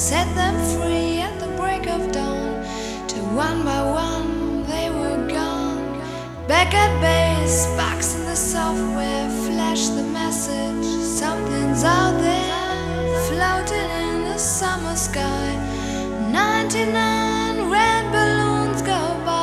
set them free at the break of dawn. Till one by one they were gone. Back at base, bugs in the software flash the message: something's out there, floating in the summer sky. 99 red balloons go by.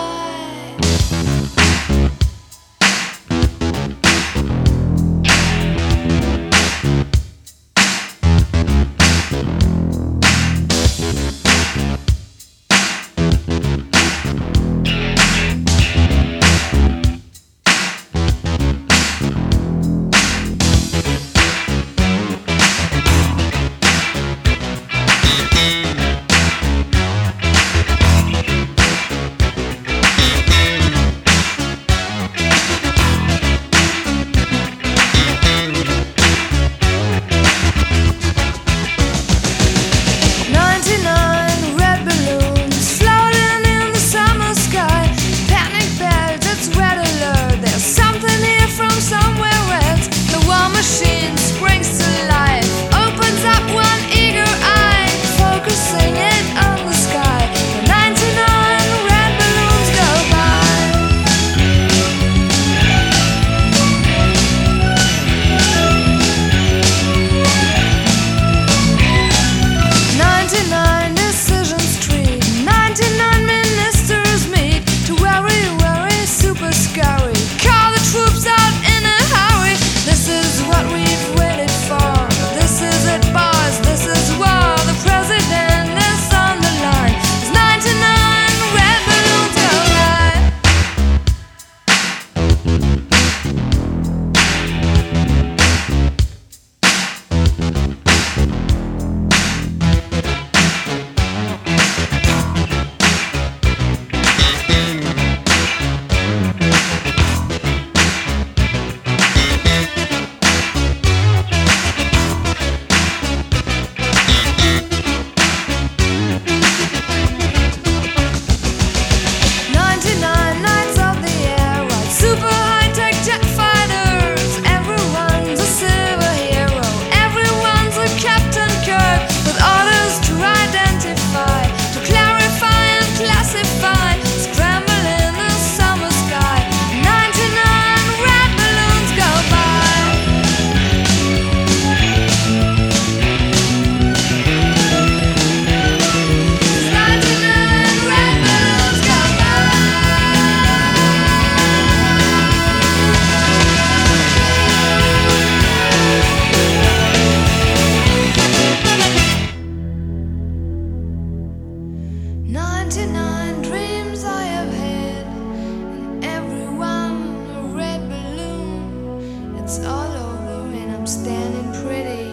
Standing pretty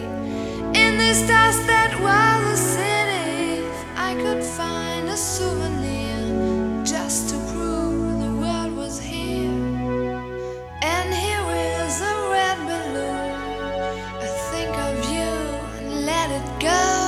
in this dust that was the city. If I could find a souvenir just to prove the world was here. And here is a red balloon. I think of you and let it go.